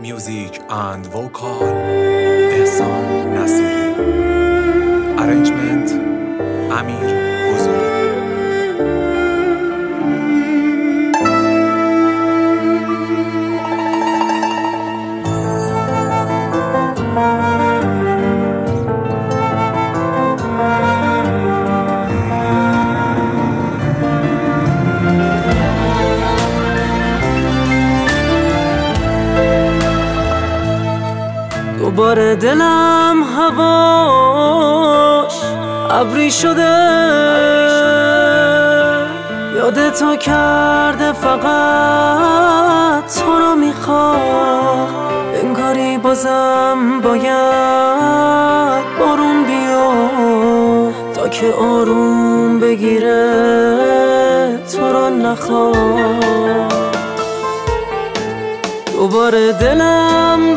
Music and vocal احسان نصیری. Arrangement امیر حضوری. دوباره دلم هواش ابری شده، یاد تو کرده، فقط تو رو میخواد. انگاری بازم باید بارون بیاد تا که آروم بگیره، تو رو نخواد. دوباره دلم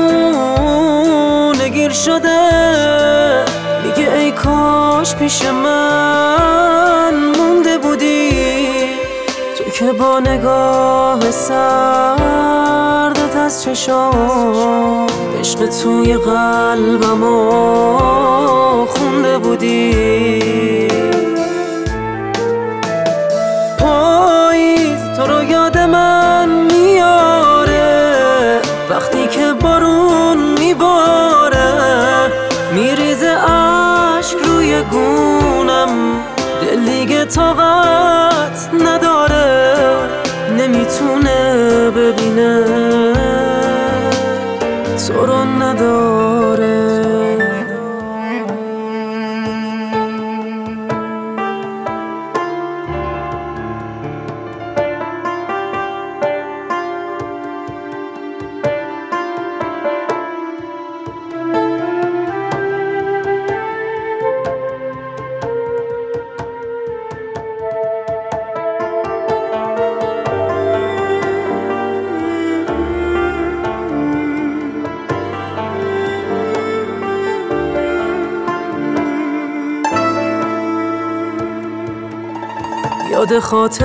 بهونه گیر شده، میگه ای کاش پیش من مونده بودی، تو که با نگاه سردت از چشام عشق توی قلبمو خونده بودی. پاییز تو رو یاد من میاره، وقتی که بارون میباره، میریزه عشق روی گونم، دل دیگه طاقت نداره، نمیتونه ببینه، تو رو نداره. یاد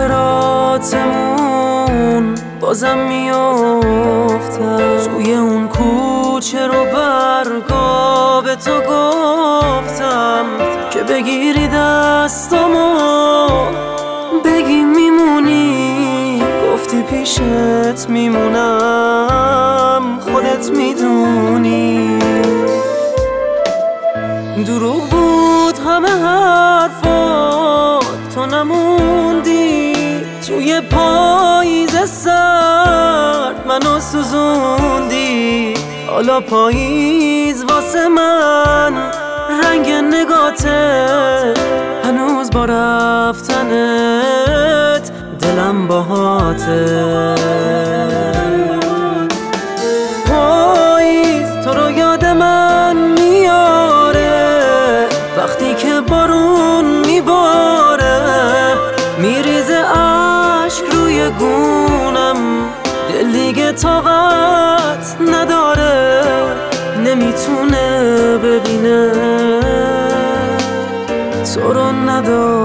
خاطراتمون بازم میافتم، توی اون کوچه رو برگا به تو گفتم که بگیری دستامو بگی میمونی، گفتی پیشت میمونم، خودت میدونی. دروغ بود همه حرفات، تو نموندی توی پاییز سرد، منو سوزوندی. حالا پاییز واسه من رنگ نگاته، هنوز با رفتنت دلم باهاته. پاییز تو رو یاد من میاره، وقتی که بارون میباره، میریزه عشق روی گونم، دل دیگه طاقت نداره، نمیتونه ببینه، تو رو نداره.